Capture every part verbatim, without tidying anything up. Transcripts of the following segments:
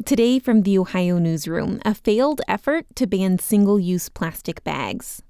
Today from the Ohio Newsroom, a failed effort to ban single-use plastic bags.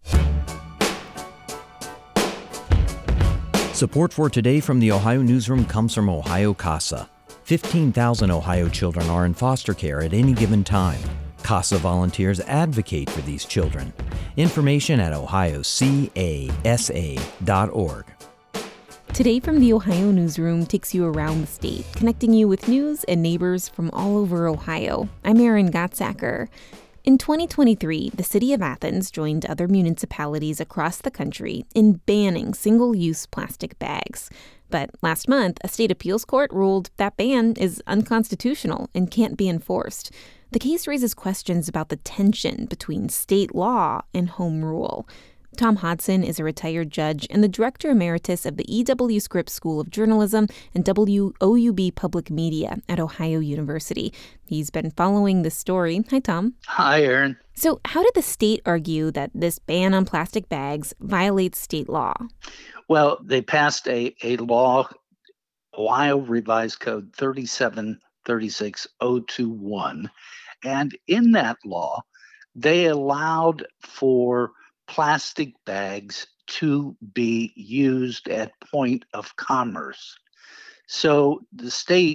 Support for Today from the Ohio Newsroom comes from Ohio CASA. fifteen thousand Ohio children are in foster care at any given time. CASA volunteers advocate for these children. Information at ohio casa dot org. Today from the Ohio Newsroom takes you around the state, connecting you with news and neighbors from all over Ohio. I'm Erin Gottsacker. In twenty twenty-three, the city of Athens joined other municipalities across the country in banning single-use plastic bags. But last month, a state appeals court ruled that ban is unconstitutional and can't be enforced. The case raises questions about the tension between state law and home rule. Tom Hodson is a retired judge and the director emeritus of the E W. Scripps School of Journalism and W O U B Public Media at Ohio University. He's been following this story. Hi, Tom. Hi, Erin. So how did the state argue that this ban on plastic bags violates state law? Well, they passed a, a law, Ohio Revised Code thirty-seven thirty-six oh twenty-one. And in that law, they allowed for plastic bags to be used at point of commerce. So the state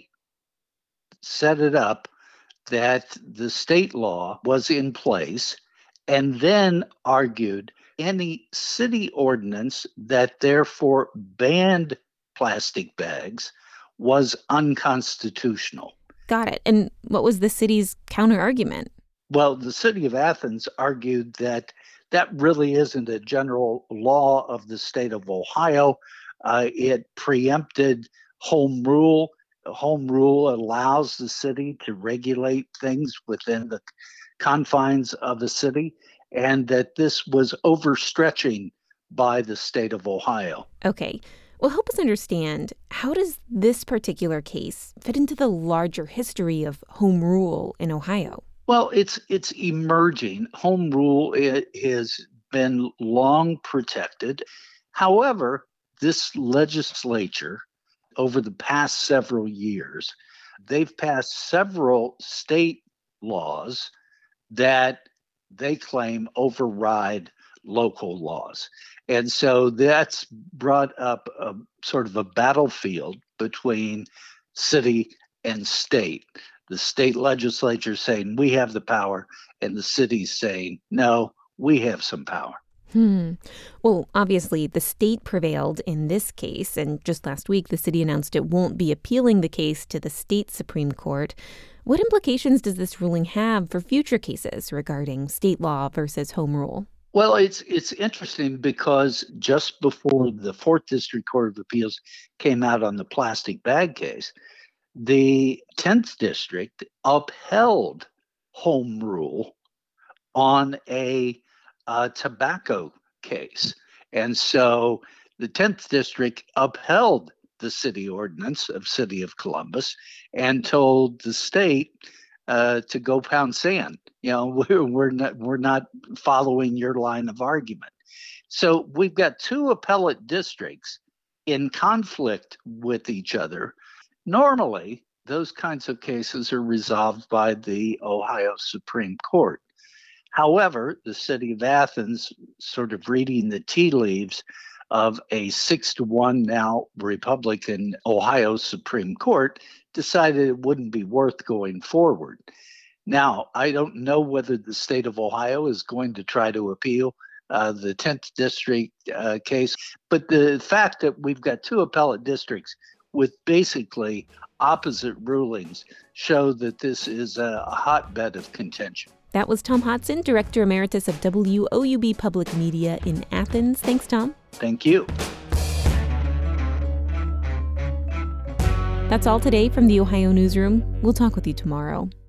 set it up that the state law was in place and then argued any city ordinance that therefore banned plastic bags was unconstitutional. Got it. And what was the city's counter argument? Well, the city of Athens argued that that really isn't a general law of the state of Ohio. Uh, it preempted home rule. Home rule allows the city to regulate things within the confines of the city, and that this was overstretching by the state of Ohio. Okay. Well, help us understand, how does this particular case fit into the larger history of home rule in Ohio? Well, it's it's emerging. Home rule has been long protected. However, this legislature, over the past several years, they've passed several state laws that they claim override local laws. And so that's brought up a sort of a battlefield between city and state. The state legislature saying we have the power, and the city's saying, no, we have some power. Hmm. Well, obviously, the state prevailed in this case, and just last week, the city announced it won't be appealing the case to the state Supreme Court. What implications does this ruling have for future cases regarding state law versus home rule? Well, it's it's interesting because just before the Fourth District Court of Appeals came out on the plastic bag case, the tenth District upheld home rule on a uh, tobacco case. And so the tenth District upheld the city ordinance of City of Columbus and told the state uh, to go pound sand. You know, we're, we're not we're not following your line of argument. So we've got two appellate districts in conflict with each other. Normally, those kinds of cases are resolved by the Ohio Supreme Court. However, the city of Athens, sort of reading the tea leaves of a six to one now Republican Ohio Supreme Court, decided it wouldn't be worth going forward. Now, I don't know whether the state of Ohio is going to try to appeal uh, the tenth District uh, case, but the fact that we've got two appellate districts with basically opposite rulings show that this is a hotbed of contention. That was Tom Hodson, Director Emeritus of W O U B Public Media in Athens. Thanks, Tom. Thank you. That's all today from the Ohio Newsroom. We'll talk with you tomorrow.